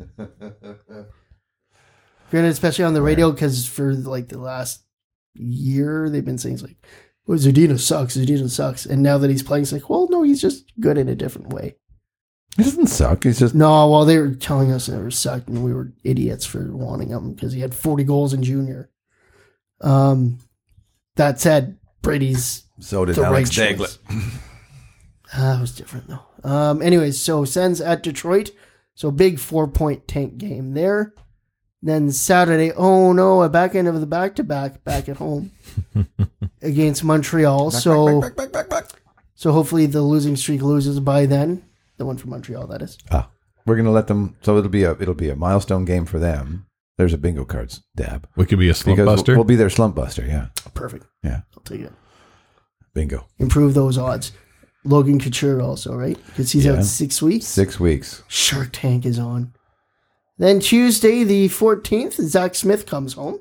Granted, especially on the radio, because for like the last year, they've been saying it's like, well, Zadina sucks, Zadina sucks. And now that he's playing, it's like, well, no, he's just good in a different way. He doesn't suck. He's just No, well, they were telling us that it was sucked, and we were idiots for wanting him because he had forty goals in junior. Um, that said, Brady's so did the Alex right Daglett. choice. Ah, that was different though. Um, anyways, so Sens at Detroit, so big four point tank game there. Then Saturday, oh no, a back end of the back to back back at home against Montreal. so Back, back, back, back, back. so hopefully the losing streak loses by then. The one from Montreal, that is. Ah, we're gonna let them. So it'll be a it'll be a milestone game for them. There's a bingo cards dab. We could be a slump Because buster. We'll, we'll be their slump buster. Yeah, Perfect. yeah. I'll take it. Bingo. Improve those odds. Logan Couture also, right? Because he's Yeah. out six weeks. Six weeks. Shark Tank is on. Then Tuesday, the fourteenth, Zach Smith comes home.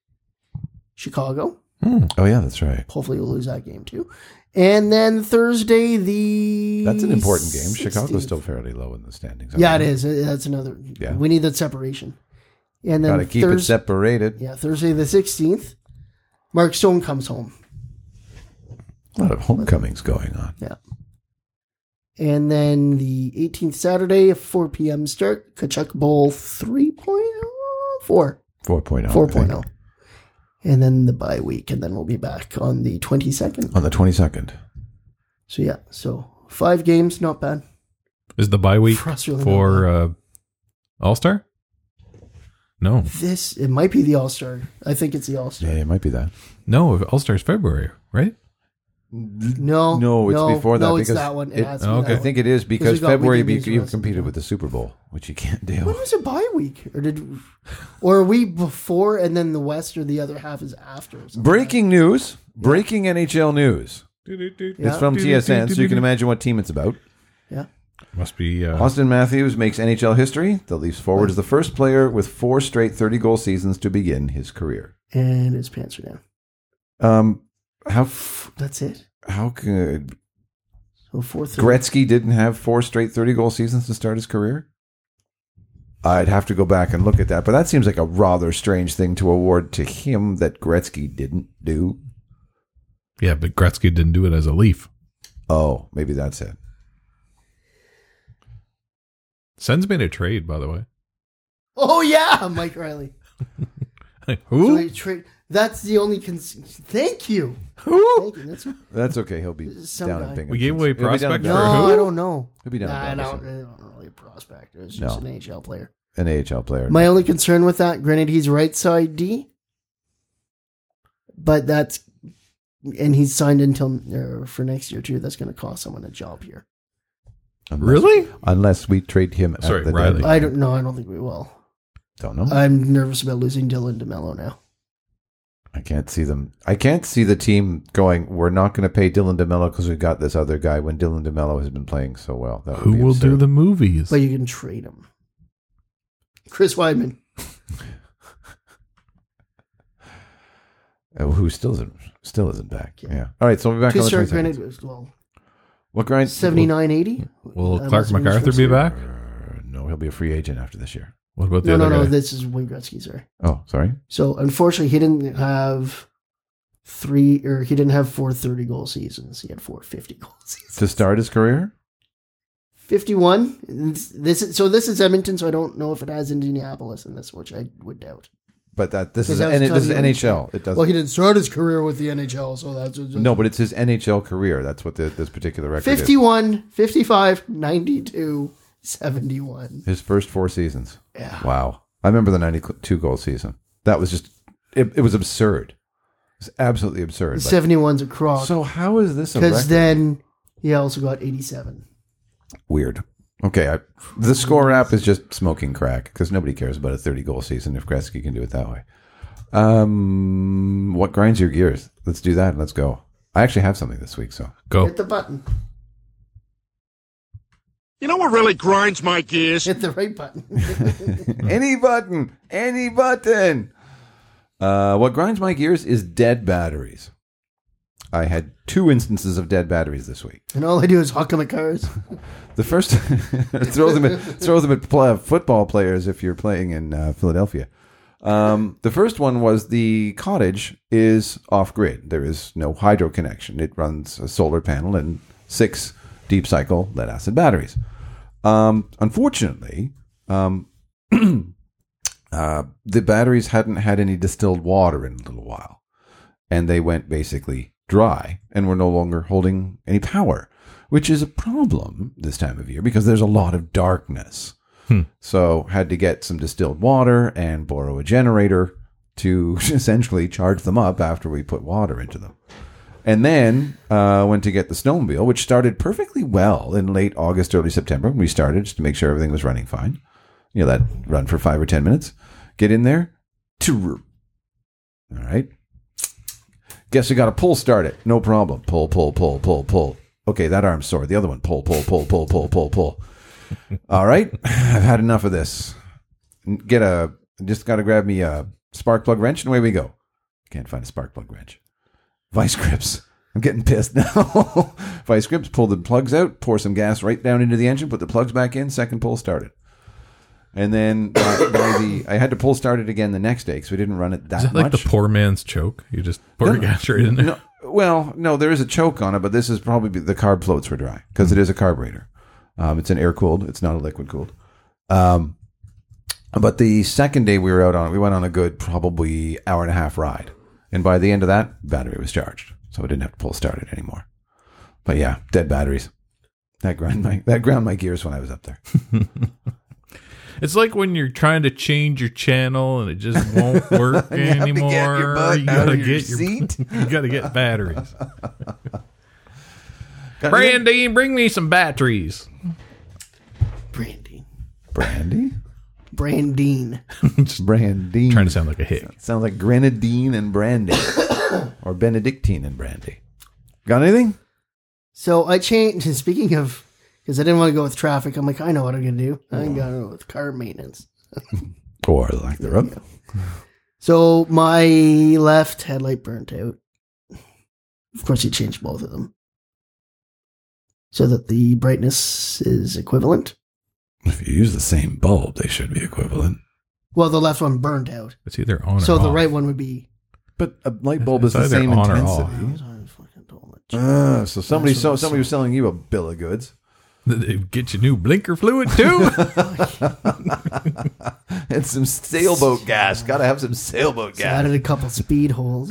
Chicago. Oh yeah, that's right. Hopefully we'll lose that game too. And then Thursday, the... That's an important game. sixteenth. Chicago's still fairly low in the standings. Yeah, it is. Uh, That's another... Yeah. We need that separation. And then Got to keep Thurs- it separated. Yeah, Thursday the sixteenth, Mark Stone comes home. A lot of homecomings going on. Yeah. And then the eighteenth, Saturday, a four p.m. start, Kachuk Bowl three point oh? four. four point oh. four point oh. And then the bye week, and then we'll be back on the twenty-second. On the twenty-second. So, yeah, so five games, not bad. Is the bye week For us, really for not uh, All Star? No, This, it might be the All-Star. I think it's the All-Star. Yeah, it might be that. no. All Star's February, right? No. No, it's before that No, it's because that one. It, it- has to be okay. that I one. think it is because we got February weekend be, games you've the rest of competed the with the Super Bowl, which you can't do. When was a bye week? Or did, or are we before and then the West or the other half is after? or something like Breaking news. Breaking N H L news. that? It's from T S N, so you can imagine what team it's about. Yeah. Must be. Uh, Austin Matthews makes N H L history. The Leafs forward is the first player with four straight thirty-goal seasons to begin his career. And his pants are down. Um, how f- That's it. how could So fourth. Gretzky didn't have four straight thirty-goal seasons to start his career? I'd have to go back and look at that, but that seems like a rather strange thing to award to him that Gretzky didn't do. yeah, but Gretzky didn't do it as a Leaf. Oh, maybe that's it. Sens made a trade, by the way. Oh yeah, Mike Riley. So Who? he tra- that's the only. Cons- Thank you. Who? Thank you. That's, That's okay. He'll be Some down guy. in Binghamton. We gave away He'll be down prospect in for no, Binghamton. who? I don't know. He'll be down in Nah, I don't, Binghamton. I don't really a prospect. It's just No. an N H L player. An A H L player. My only concern with that, granted, he's right side D, but that's and he's signed until er, for next year too. That's going to cost someone a job here. Unless- Really? Unless we trade him Sorry, at the Riley. deadline. I don't know. I don't think we will. Don't know. I'm nervous about losing Dylan DeMello now. I can't see them. I can't see the team going, we're not going to pay Dylan DeMello because we got this other guy when Dylan DeMello has been playing so well. That would Who be will absurd. do the movies? But you can trade him. Chris Weidman. Oh, who still isn't still isn't back? Yeah. Yeah. All right, so we'll be back Two on the star twenty-second. granted, well, What grind? seventy-nine eighty. Will Unless Clark it was MacArthur first be year. back? Uh, no, he'll be a free agent after this year. What about the No, no, other no. guy? This is Wayne Gretzky, sorry. Oh, sorry. So unfortunately, he didn't have three, or he didn't have four thirty goal seasons. He had four fifty goal seasons. To start his career? fifty-one. This is, so this is Edmonton, so I don't know if it has Indianapolis in this, which I would doubt. But that this Because is that was N- this is Tony N H L. It does Well, he didn't start his career with the N H L, so that's just no, but it's his N H L career. That's what the, this particular record is. fifty-one, fifty-five, ninety-two, seventy-one. His first four seasons. Yeah. Wow. I remember the ninety-two goal season. That was just, it, it was absurd. It was absolutely absurd. The Like, seventy-one's a crock. so how is this a Because record? then he also got eighty-seven. Weird. Okay, I, the score app is just smoking crack because nobody cares about a thirty-goal season if Gretzky can do it that way. Um, what grinds your gears? Let's do that. Let's go. I actually have something this week, so Go. Hit the button. You know what really grinds my gears? Hit the right button. any button, any button. Uh, what grinds my gears is dead batteries. I had two instances of dead batteries this week. And all I do is hawk them at cars. The first, throw them at, throw them at pl- football players if you're playing in uh, Philadelphia. Um, the first one was the cottage is off grid. There is no hydro connection. It runs a solar panel and six deep cycle lead acid batteries. Um, unfortunately, um, uh, the batteries hadn't had any distilled water in a little while, and they went basically dry and were no longer holding any power, which is a problem this time of year because there's a lot of darkness. Hmm. So had to get some distilled water and borrow a generator to essentially charge them up after we put water into them. And then uh, went to get the snowmobile, which started perfectly well in late August, early September when we started, just to make sure everything was running fine. You know, that run for five or ten minutes. Get in there. All right. Guess we got to pull start it. No problem. Pull, pull, pull, pull, pull. Okay, that arm's sore. The other one. Pull, pull, pull, pull, pull, pull, pull. All right. I've had enough of this. Get a, just got to grab me a spark plug wrench and away we go. Can't find a spark plug wrench. Vice grips. I'm getting pissed now. Vice grips, pull the plugs out, pour some gas right down into the engine, put the plugs back in, second pull started. And then by, by the, I had to pull start it again the next day because we didn't run it that, Is that much. like the poor man's choke? You just pour No, the gas right in there? No, well, no, there is a choke on it, but this is probably the carb floats were dry because it is a carburetor. Um, it's an air cooled. It's not a liquid cooled. Um, but the second day we were out on it, we went on a good probably hour and a half ride. And by the end of that, battery was charged. So I didn't have to pull start it anymore. But yeah, dead batteries. That ground my, that ground my gears when I was up there. It's like when you're trying to change your channel and it just won't work You have to anymore. get your butt you out gotta of your get your seat. you gotta get batteries. Got Brandy, bring me some batteries. Brandy. Brandy? Brandine. Brandine. Trying to sound like a hick. Sounds like grenadine and brandy. Or Benedictine and brandy. Got anything? So I changed, speaking of, because I didn't want to go with traffic, I'm like, I know what I'm going to do. I'm going to go with car maintenance. Or lack thereof. So my left headlight burnt out. Of course, he changed both of them so that the brightness is equivalent. If you use the same bulb, they should be equivalent. Well, the left one burned out. It's either on or So the off. right one would be... But a light bulb is It's the either same on or off. intensity. Ah, so somebody, That's what so I'm somebody was selling you a bill of goods. They get you new blinker fluid too. And some sailboat gas. Got to have some sailboat So gas. added a couple speed holes.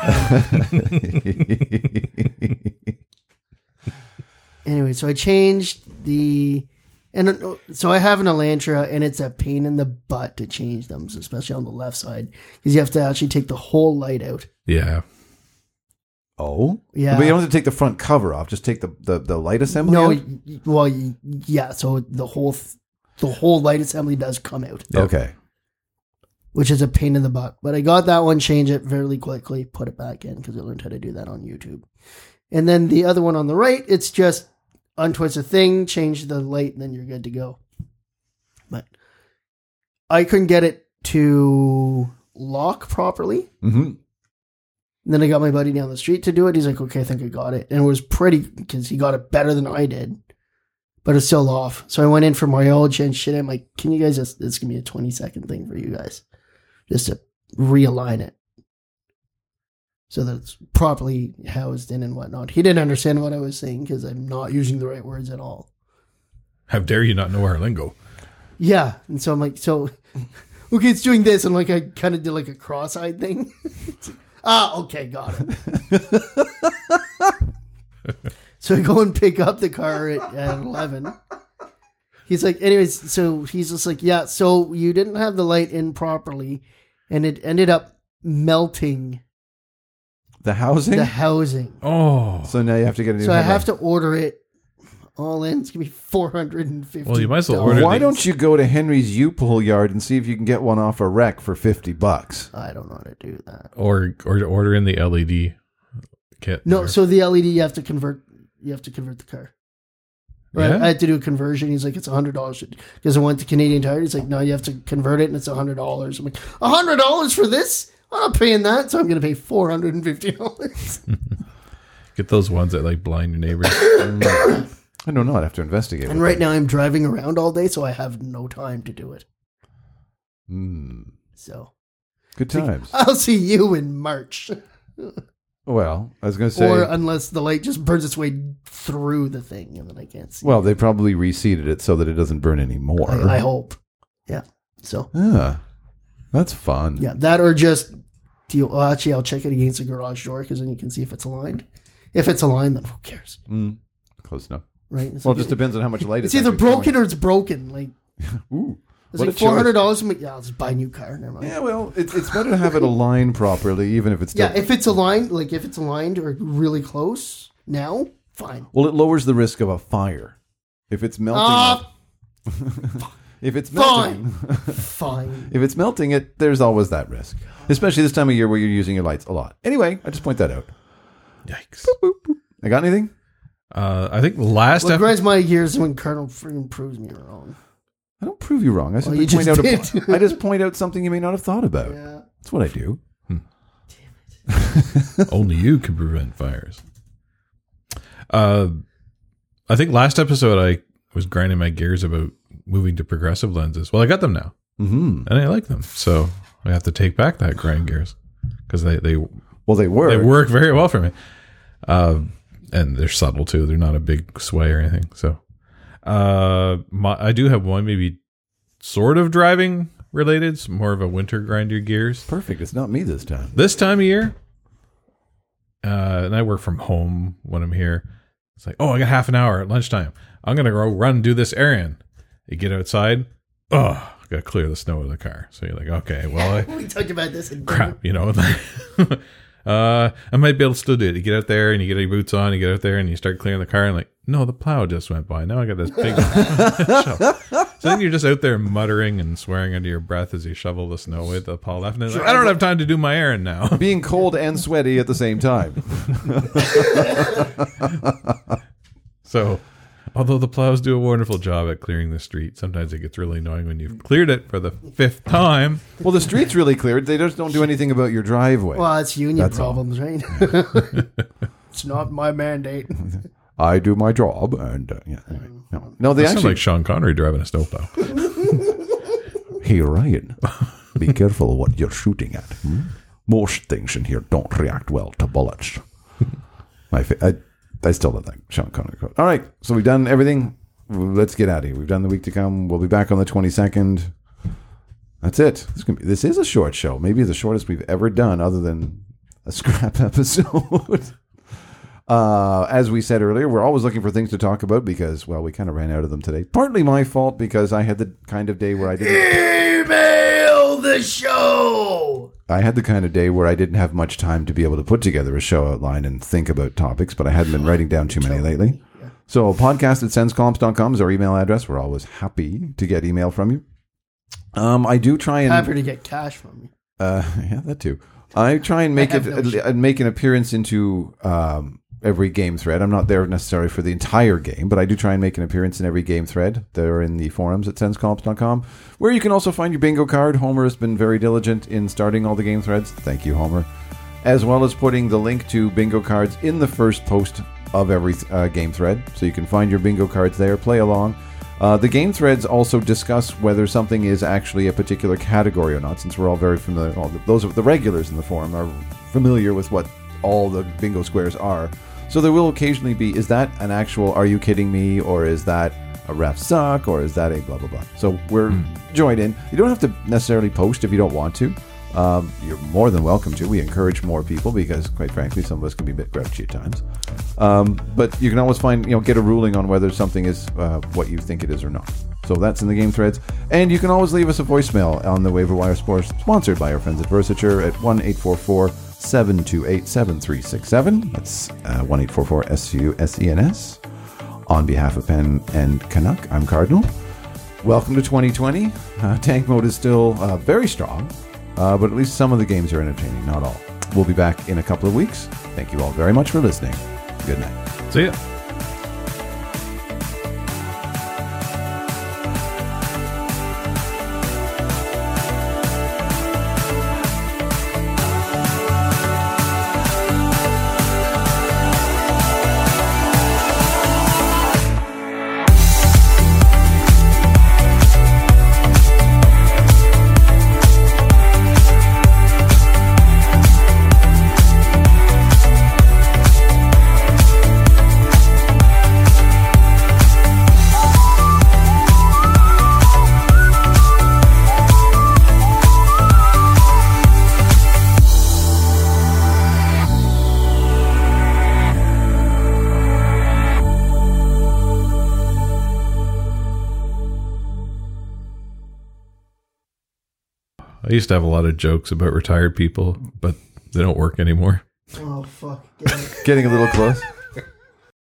Anyway, so I changed the... And uh, so I have an Elantra, and it's a pain in the butt to change them, especially on the left side, because you have to actually take the whole light out. Yeah. Oh? Yeah. But you don't have to take the front cover off. Just take the, the, the light assembly No, out? y- well, y- yeah. So the whole th- the whole light assembly does come out, Okay. which is a pain in the butt. But I got that one, changed it fairly quickly, put it back in because I learned how to do that on YouTube. And then the other one on the right, it's just untwist a thing, change the light, and then you're good to go. But I couldn't get it to lock properly. Mm-hmm. And then I got my buddy down the street to do it. He's like, okay, I think I got it. And it was pretty, because he got it better than I did. But it's still off. So I went in for my oil change shit. I'm like, can you guys just, this can be a twenty second thing for you guys. Just to realign it. So that it's properly housed in and whatnot. He didn't understand what I was saying because I'm not using the right words at all. How dare you not know our lingo? Yeah. And so I'm like, so, okay, it's doing this. And like, I kind of did like a cross-eyed thing. Ah, okay, got it. So I go and pick up the car at, at eleven. He's like, anyways, so he's just like, yeah, so you didn't have the light in properly, and it ended up melting The housing? the housing. Oh. So now you have to get a new So I headlight. have to order it all in, it's gonna be four hundred and fifty. Well, you might as well order Why these. don't you go to Henry's U-Pull yard and see if you can get one off a wreck for fifty bucks? I don't know how to do that. Or or to order in the L E D kit. No, there. so the L E D you have to convert. You have to convert the car. Right, Yeah? I had to do a conversion. He's like, it's a hundred dollars because I went to Canadian Tire. He's like, no, you have to convert it, and it's a hundred dollars. I'm like, a hundred dollars for this? I'm not paying that, so I'm going to pay four hundred and fifty dollars. Get those ones that like blind your neighbors. I don't know. I'd have to investigate. And it. right now, I'm driving around all day, so I have no time to do it. Hmm. So Good times. I'll see you in March, Well, I was going to say. or unless the light just burns its way through the thing, and then I can't see. Well, they probably reseeded it so that it doesn't burn anymore. I, I hope. Yeah. So Yeah. That's fun. yeah, that or just do you, well, actually, I'll check it against the garage door because then you can see if it's aligned. If it's aligned, then who cares, Mm, close enough. right? It's Well, like- it just depends on how much light It's it's either actually broken showing. or it's broken. Like Ooh. it's What like a four hundred choice. dollars. I'm like, yeah, I'll just buy a new car. Never mind. Yeah, well, it's it's better to have it aligned properly, even if it's still. Yeah, if it's aligned, like if it's aligned or really close, now fine. Well, it lowers the risk of a fire. If it's melting. Ah, if it's melting. fine. If it's melting it, there's always that risk. Especially this time of year where you're using your lights a lot. Anyway, I just point that out. Yikes. I got anything? Uh, I think the last What ep- grinds my gears is when Colonel freaking proves me wrong. I don't prove you wrong. I simply you point just out. did. A, I just point out something you may not have thought about. Yeah. That's what I do. only you can prevent fires. Uh, I think last episode I was grinding my gears about moving to progressive lenses. Well, I got them now, Mm-hmm. and I like them. So I have to take back that grind gears because they they Well, they were. they work very well for me. Uh, and they're subtle too. They're not a big sway or anything. So, uh, my, I do have one maybe sort of driving related. It's more of a winter grind your gears. Perfect. It's not me this time. This time of year, uh, and I work from home when I'm here. It's like, oh, I got half an hour at lunchtime. I'm gonna go run and do this errand. You get outside, oh, got to clear the snow out of the car. So you're like, okay, well, I, We talked about this in crap, you know. uh, I might be able to still do it. You get out there and you get your boots on. You get out there and you start clearing the car. And like, no, the plow just went by. Now I got this big shovel. So then you're just out there muttering and swearing under your breath as you shovel the snow with the Paul F. And it's like, I don't have time to do my errand now. Being cold and sweaty at the same time. So, although the plows do a wonderful job at clearing the street, sometimes it gets really annoying when you've cleared it for the fifth time. Well, the street's really cleared. They just don't do anything about your driveway. Well, it's union That's all. problems, right? It's not my mandate. I do my job, and uh, yeah. Anyway, no, no, they That sounds actually. like Sean Connery driving a snowplow. Hey, Ryan, be careful what you're shooting at. Hmm? Most things in here don't react well to bullets. My, fa- I, I still don't like Sean Connery quote. All right, so we've done everything. Let's get out of here. We've done the week to come. We'll be back on the twenty-second. That's it. This, gonna be, this is a short show. Maybe the shortest we've ever done, other than a scrap episode. Uh, as we said earlier, we're always looking for things to talk about because, well, we kind of ran out of them today. Partly my fault because I had the kind of day where I didn't. Email the show. I had the kind of day where I didn't have much time to be able to put together a show outline and think about topics, but I hadn't been writing down too many lately. So podcast at sens columns dot com is our email address. We're always happy to get email from you. Um, I do try and Happy to get cash from you. uh, yeah, that too. I try and make I it have no uh, make an appearance into um, every game thread. I'm not there necessarily for the entire game, but I do try and make an appearance in every game thread. They're in the forums at sens columns dot com, where you can also find your bingo card. Homer has been very diligent in starting all the game threads. Thank you, Homer. As well as putting the link to bingo cards in the first post of every uh, game thread. So you can find your bingo cards there, play along. Uh, the game threads also discuss whether something is actually a particular category or not, since we're all very familiar, all the, those of the regulars in the forum are familiar with what all the bingo squares are. So there will occasionally be, is that an actual are you kidding me, or is that a ref suck, or is that a blah blah blah. So we're mm. joined in. You don't have to necessarily post if you don't want to. Um, you're more than welcome to. We encourage more people because, quite frankly, some of us can be a bit grouchy at times. Um, but you can always find, you know, get a ruling on whether something is uh, what you think it is or not. So that's in the game threads. And you can always leave us a voicemail on the Waiver Wire Sports, sponsored by our friends at Versature at one eight four four, seven two eight, seven three six seven. That's uh, one eight four four S U S E N S. On behalf of Penn and Canuck, I'm Cardinal. Welcome to twenty twenty. Uh, tank mode is still uh, very strong, uh, but at least some of the games are entertaining, not all. We'll be back in a couple of weeks. Thank you all very much for listening. Good night. See ya. I used to have a lot of jokes about retired people, but they don't work anymore. Oh, fuck. Get it. Getting a little close.